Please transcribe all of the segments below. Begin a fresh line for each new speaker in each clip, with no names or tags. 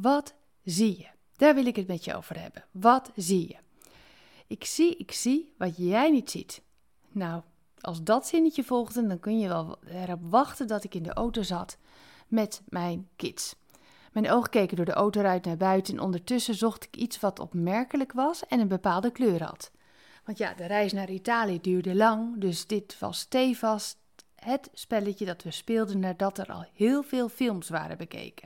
Wat zie je? Daar wil ik het met je over hebben. Wat zie je? Ik zie wat jij niet ziet. Nou, als dat zinnetje volgde, dan kun je wel erop wachten dat ik in de auto zat met mijn kids. Mijn ogen keken door de autoruit naar buiten en ondertussen zocht ik iets wat opmerkelijk was en een bepaalde kleur had. Want ja, de reis naar Italië duurde lang, dus dit was stevast het spelletje dat we speelden nadat er al heel veel films waren bekeken.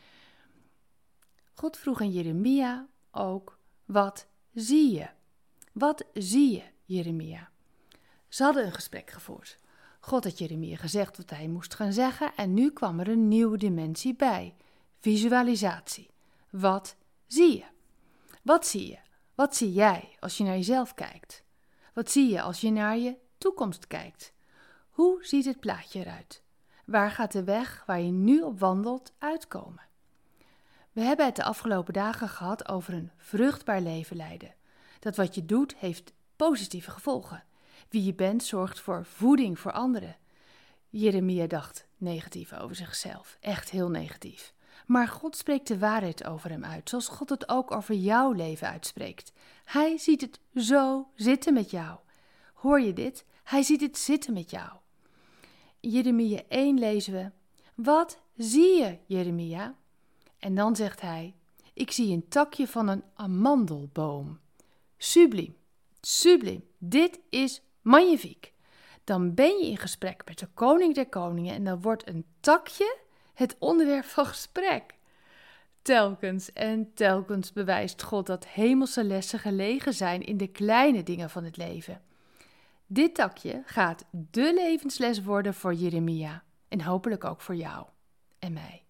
God vroeg aan Jeremia ook, wat zie je? Wat zie je, Jeremia? Ze hadden een gesprek gevoerd. God had Jeremia gezegd wat hij moest gaan zeggen en nu kwam er een nieuwe dimensie bij. Visualisatie. Wat zie je? Wat zie je? Wat zie jij als je naar jezelf kijkt? Wat zie je als je naar je toekomst kijkt? Hoe ziet het plaatje eruit? Waar gaat de weg waar je nu op wandelt uitkomen? We hebben het de afgelopen dagen gehad over een vruchtbaar leven leiden. Dat wat je doet heeft positieve gevolgen. Wie je bent zorgt voor voeding voor anderen. Jeremia dacht negatief over zichzelf, echt heel negatief. Maar God spreekt de waarheid over hem uit, zoals God het ook over jouw leven uitspreekt. Hij ziet het zo zitten met jou. Hoor je dit? Hij ziet het zitten met jou. In Jeremia 1 lezen we, wat zie je, Jeremia? En dan zegt hij, ik zie een takje van een amandelboom. Subliem, subliem, dit is magnifiek. Dan ben je in gesprek met de koning der koningen en dan wordt een takje het onderwerp van gesprek. Telkens en telkens bewijst God dat hemelse lessen gelegen zijn in de kleine dingen van het leven. Dit takje gaat de levensles worden voor Jeremia en hopelijk ook voor jou en mij.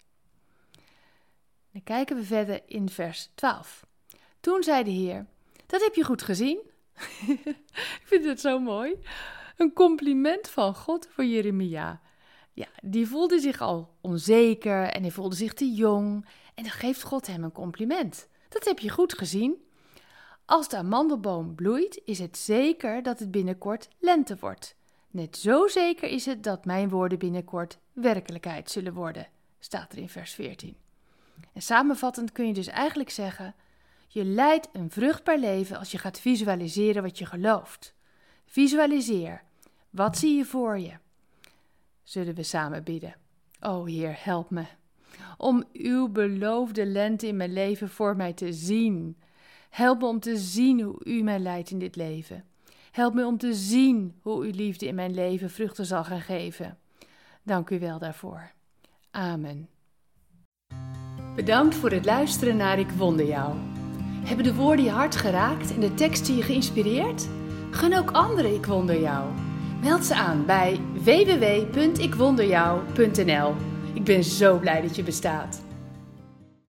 Dan kijken we verder in vers 12. Toen zei de Heer, dat heb je goed gezien. Ik vind het zo mooi. Een compliment van God voor Jeremia. Ja, die voelde zich al onzeker en hij voelde zich te jong. En dan geeft God hem een compliment. Dat heb je goed gezien. Als de amandelboom bloeit, is het zeker dat het binnenkort lente wordt. Net zo zeker is het dat mijn woorden binnenkort werkelijkheid zullen worden, staat er in vers 14. En samenvattend kun je dus eigenlijk zeggen, je leidt een vruchtbaar leven als je gaat visualiseren wat je gelooft. Visualiseer. Wat zie je voor je? Zullen we samen bidden? O Heer, help me. Om uw beloofde lente in mijn leven voor mij te zien. Help me om te zien hoe u mij leidt in dit leven. Help me om te zien hoe uw liefde in mijn leven vruchten zal gaan geven. Dank u wel daarvoor. Amen. Bedankt voor het luisteren naar Ik Wonder Jou. Hebben de woorden je hart geraakt en de teksten je geïnspireerd? Gun ook anderen Ik Wonder Jou. Meld ze aan bij www.ikwonderjou.nl. Ik ben zo blij dat je bestaat.